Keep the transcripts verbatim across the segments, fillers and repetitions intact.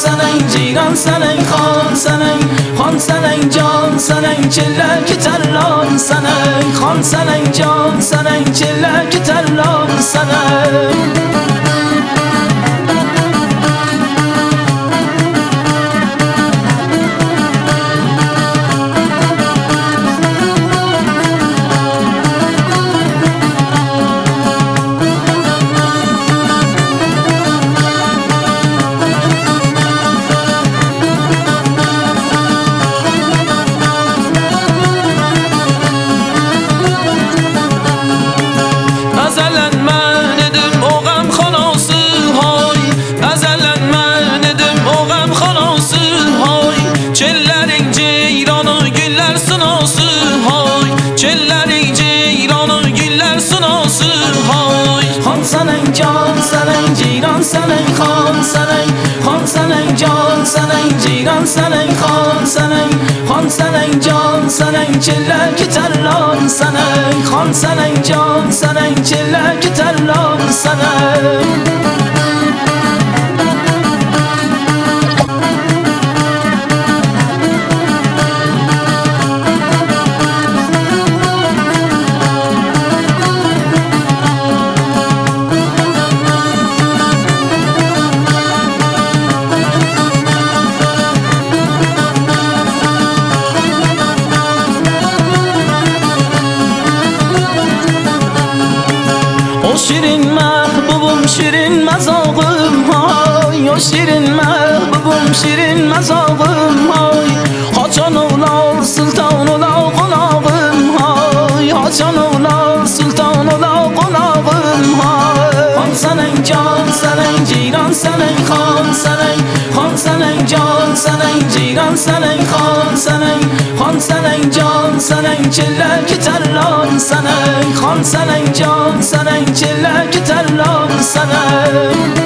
سنن جیران سنن خان سنن خان سنن جان سنن چلک تلان سنن خان سنن جان سنن چلک تلان سنن سنن جان سنن جیران سنن خان سنن خان سنن جان سنن جیران سنن خان سنن خان سنن جان سنن چلک تلان سنن خان سنن جان سنن چلک تلان سنن شیرین محبوبم شیرین مذاقم های و شیرین محبوبم شیرین مذاقم های حاجان اولا سلطان اولا قناقم های حاجان اولا سلطان اولا قناقم های خان سنن جان سنن جیران سنن خان سنن خان سنن جان سنن جیران سنن خان سنن خان سنن جان سنن چلک تلان سنن خان سنن جان سنن چلک تلان سنن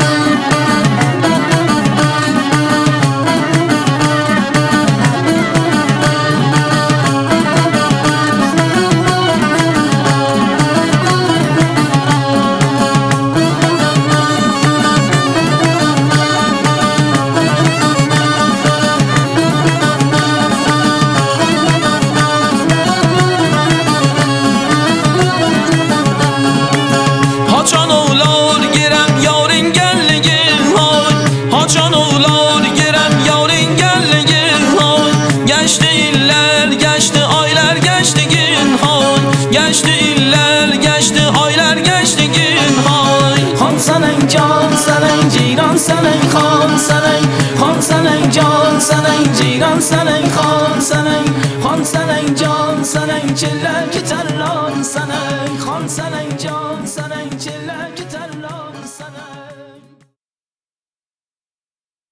Geçti iller, geçti aylar, geçti gün hay. Xan senen can senen ceyran senen xan senen xan senen can senen ceyran senen xan senen xan senen can senen çillek tellan senen xan senen can